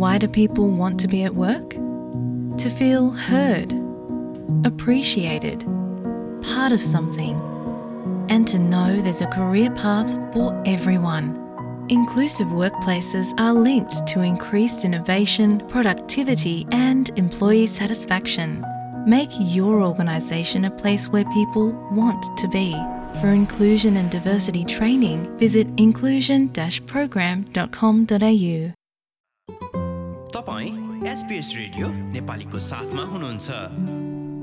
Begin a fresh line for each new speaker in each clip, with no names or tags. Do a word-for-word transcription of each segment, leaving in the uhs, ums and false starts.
Why do people want to be at work? To feel heard, appreciated, part of something, and to know there's a career path for everyone. Inclusive workplaces are linked to increased innovation, productivity, and employee satisfaction. Make your organisation a place where people want to be. For inclusion and diversity training, visit inclusion dash program dot com dot a u.
तपाईं SBS radio नेपालीको साथमा हुनुहुन्छ।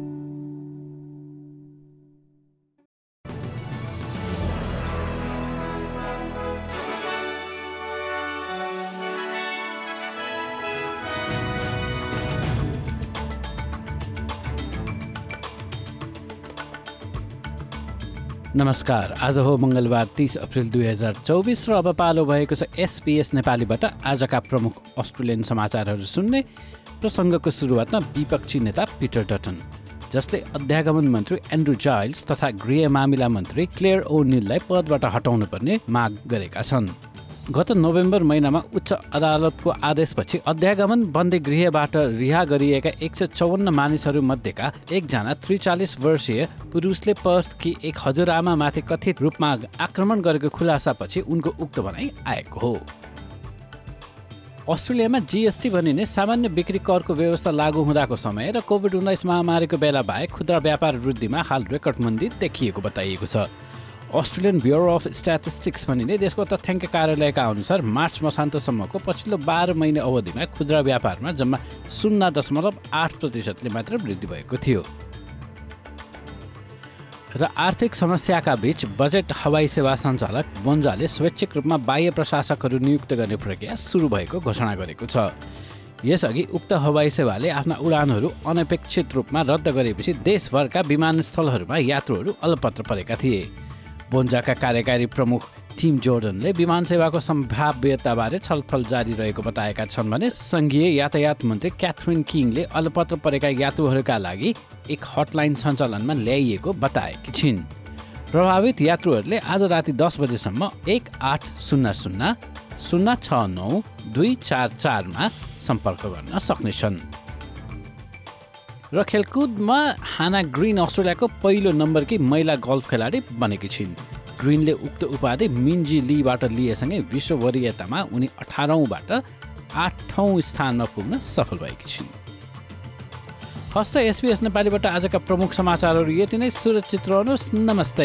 नमस्कार, आज हो मंगलबार तीस April दुई हजार चौबिस र अब पालो भएको छ एसबीएस नेपालीबाट आजका प्रमुख अस्ट्रेलियन समाचारहरू सुन्ने। प्रसङ्गको सुरुवातमा विपक्षी नेता पिटर डटन, जसले अध्यागमन मन्त्री एन्ड्रु जाइल्स तथा गृह मामिला मन्त्री क्लेयर ओनिललाई पदबाट हटाउनु पर्ने माग गरेका छन्। गत नोभेम्बर महिनामा उच्च अदालतको आदेशपछि अध्यागमन बन्दी गृहबाट रिहा गरिएका एक सय चौवन्न मानिसहरू मध्येका एकजना त्रिचालिस वर्षीय पुरुषले पर्थकी एक हजुरआमामाथि कथित रूपमा आक्रमण गरेको खुलासापछि उनको उक्त भनाइ आएको हो। अस्ट्रेलियामा जीएसटी भनिने सामान्य बिक्री करको व्यवस्था लागू हुँदाको समय र कोभिड उन्नाइस महामारीको बेला बाहेक खुद्रा व्यापार वृद्धिमा हाल रेकर्ड मन्दी देखिएको बताइएको छ। अस्ट्रेलियन ब्युरो अफ स्ट्याटिस्टिक्स भनिने देशको तथ्याङ्क कार्यालयका अनुसार मार्च मसान्तसम्मको पछिल्लो बाह्र महिने अवधिमा खुद्रा व्यापारमा जम्मा शून्य दशमलव आठ प्रतिशतले मात्र वृद्धि भएको थियो। र आर्थिक समस्याका बीच बजेट हवाई सेवा सञ्चालक बोन्जाले स्वैच्छिक रूपमा बाह्य प्रशासकहरू नियुक्त गर्ने प्रक्रिया सुरु भएको घोषणा गरेको छ। यसअघि उक्त हवाई सेवाले आफ्ना उडानहरू अनपेक्षित रूपमा रद्द गरेपछि देशभरका विमानस्थलहरूमा यात्रुहरू अलपत्र परेका थिए। बोन्जाका कार्यकारी प्रमुख टिम जोर्डनले विमान सेवाको सम्भाव्यताबारे छलफल जारी रहेको बताएका छन् भने सङ्घीय यातायात मन्त्री क्याथरिन किङले अलपत्र परेका यात्रुहरूका लागि एक हटलाइन सञ्चालनमा ल्याइएको बताएकी छिन्। प्रभावित यात्रुहरूले आज राति दस बजेसम्म एक आठ शून्य शून्य शून्य छ नौ दुई चार चारमा सम्पर्क गर्न सक्नेछन्। र खेलकुदमा हाना ग्रिन अस्ट्रेलियाको पहिलो नम्बरकी महिला गल्फ खेलाडी बनेकी छिन्। ग्रिनले उक्त उपाधि मिन्जी लीबाट लिएसँगै विश्व वरियतामा उनी अठारौँबाट आठौँ स्थानमा पुग्न सफल भएकी छिन्। हस्त एसबीएस नेपालीबाट आजका प्रमुख समाचारहरू यति नै। सुरक्षित रहनुहोस्। नमस्ते।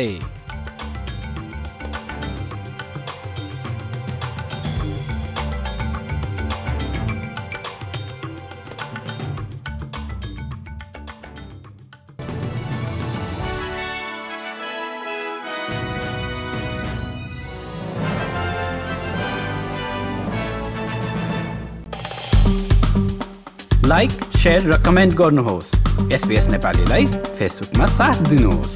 लाइक, शेयर र कमेन्ट गर्नुहोस्। एसबीएस नेपालीलाई फेसबुकमा साथ दिनुहोस्।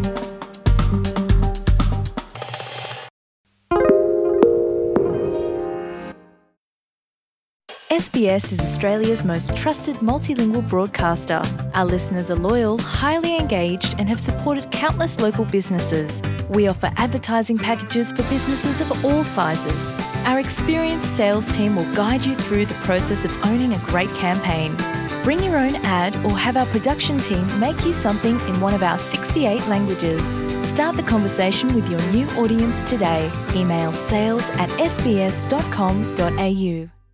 S B S is Australia's most trusted multilingual broadcaster. Our listeners are loyal, highly engaged, and have supported countless local businesses. We offer advertising packages for businesses of all sizes. Our experienced sales team will guide you through the process of owning a great campaign. Bring your own ad or have our production team make you something in one of our sixty-eight languages. Start the conversation with your new audience today. Email sales at s b s dot com dot a u.